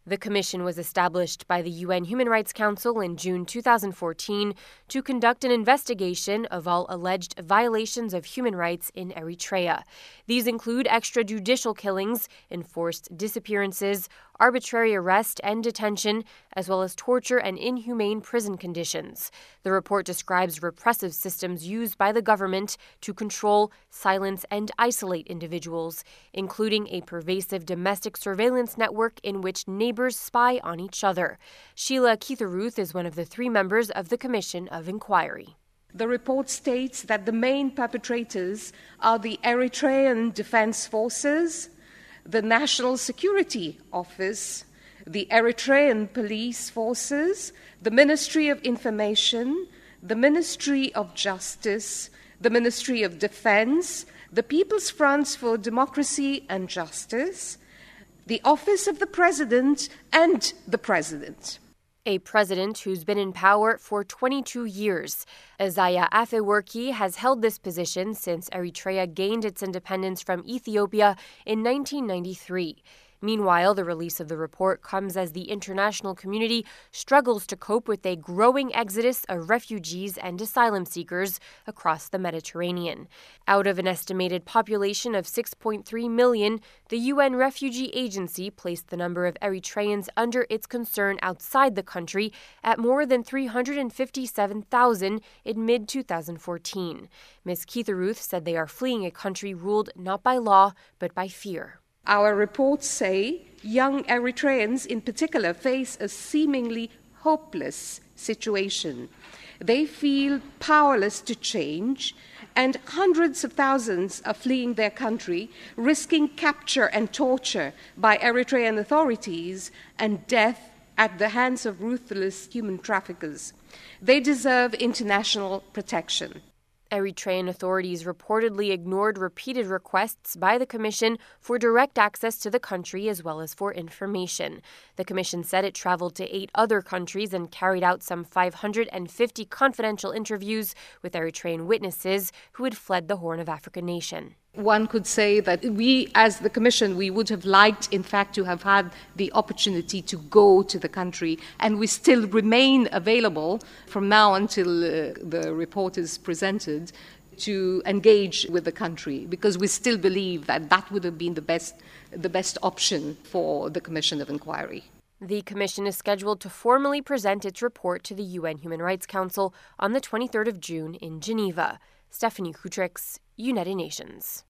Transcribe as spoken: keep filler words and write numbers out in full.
The commission was established by the U N Human Rights Council in June two thousand fourteen to conduct an investigation of all alleged violations of human rights in Eritrea. These include extrajudicial killings, enforced disappearances, arbitrary arrest and detention, as well as torture and inhumane prison conditions. The report describes repressive systems used by the government to control, silence, and isolate individuals, including a pervasive domestic surveillance network in which neighbors spy on each other. Sheila Keith-Aruth is one of the three members of the Commission of Inquiry. The report states that the main perpetrators are the Eritrean Defense Forces, the National Security Office, the Eritrean Police Forces, the Ministry of Information, the Ministry of Justice, the Ministry of Defense, the People's Front for Democracy and Justice, the Office of the President, and the President. A president who's been in power for twenty-two years. Isaias Afewerki has held this position since Eritrea gained its independence from Ethiopia in nineteen ninety-three. Meanwhile, the release of the report comes as the international community struggles to cope with a growing exodus of refugees and asylum seekers across the Mediterranean. Out of an estimated population of six point three million, the U N Refugee Agency placed the number of Eritreans under its concern outside the country at more than three hundred fifty-seven thousand in mid twenty fourteen. Miz Keith-Aruth said they are fleeing a country ruled not by law, but by fear. Our reports say young Eritreans in particular face a seemingly hopeless situation. They feel powerless to change, and hundreds of thousands are fleeing their country, risking capture and torture by Eritrean authorities and death at the hands of ruthless human traffickers. They deserve international protection. Eritrean authorities reportedly ignored repeated requests by the Commission for direct access to the country as well as for information. The Commission said it traveled to eight other countries and carried out some five hundred fifty confidential interviews with Eritrean witnesses who had fled the Horn of Africa nation. One could say that we, as the Commission, we would have liked, in fact, to have had the opportunity to go to the country, and we still remain available from now until uh, the report is presented to engage with the country, because we still believe that that would have been the best, the best option for the Commission of Inquiry. The Commission is scheduled to formally present its report to the U N Human Rights Council on the twenty-third of June in Geneva. Stephanie Kutrix, United Nations.